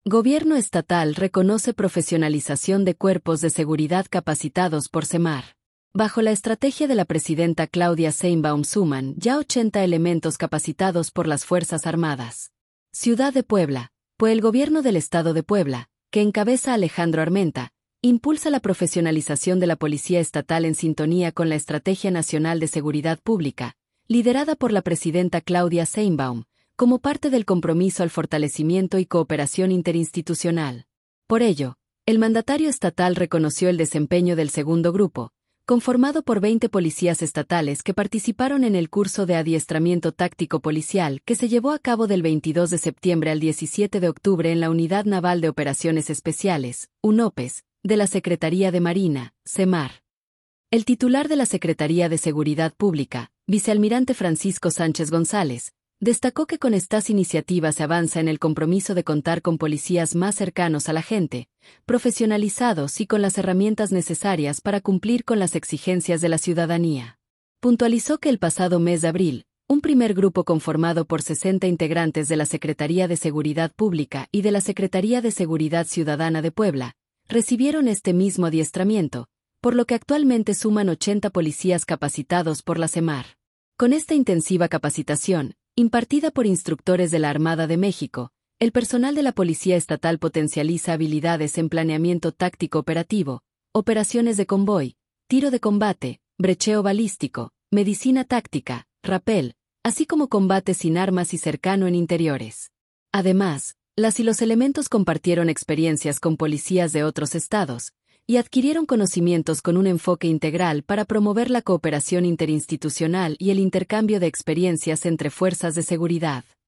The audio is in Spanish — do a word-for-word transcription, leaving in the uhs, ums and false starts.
Gobierno estatal reconoce profesionalización de cuerpos de seguridad capacitados por SEMAR. Bajo la estrategia de la presidenta Claudia Sheinbaum suman ya ochenta elementos capacitados por las Fuerzas Armadas. Ciudad de Puebla. Pues el gobierno del estado de Puebla, que encabeza Alejandro Armenta, impulsa la profesionalización de la Policía Estatal en sintonía con la Estrategia Nacional de Seguridad Pública, liderada por la presidenta Claudia Sheinbaum, como parte del compromiso al fortalecimiento y cooperación interinstitucional. Por ello, el mandatario estatal reconoció el desempeño del segundo grupo, conformado por veinte policías estatales que participaron en el curso de adiestramiento táctico policial que se llevó a cabo del veintidós de septiembre al diecisiete de octubre en la Unidad Naval de Operaciones Especiales, UNOPES, de la Secretaría de Marina, SEMAR. El titular de la Secretaría de Seguridad Pública, vicealmirante Francisco Sánchez González, destacó que con estas iniciativas se avanza en el compromiso de contar con policías más cercanos a la gente, profesionalizados y con las herramientas necesarias para cumplir con las exigencias de la ciudadanía. Puntualizó que el pasado mes de abril, un primer grupo conformado por sesenta integrantes de la Secretaría de Seguridad Pública y de la Secretaría de Seguridad Ciudadana de Puebla, recibieron este mismo adiestramiento, por lo que actualmente suman ochenta policías capacitados por la SEMAR. Con esta intensiva capacitación, impartida por instructores de la Armada de México, el personal de la Policía Estatal potencializa habilidades en planeamiento táctico operativo, operaciones de convoy, tiro de combate, brecheo balístico, medicina táctica, rapel, así como combate sin armas y cercano en interiores. Además, las y los elementos compartieron experiencias con policías de otros estados, y adquirieron conocimientos con un enfoque integral para promover la cooperación interinstitucional y el intercambio de experiencias entre fuerzas de seguridad.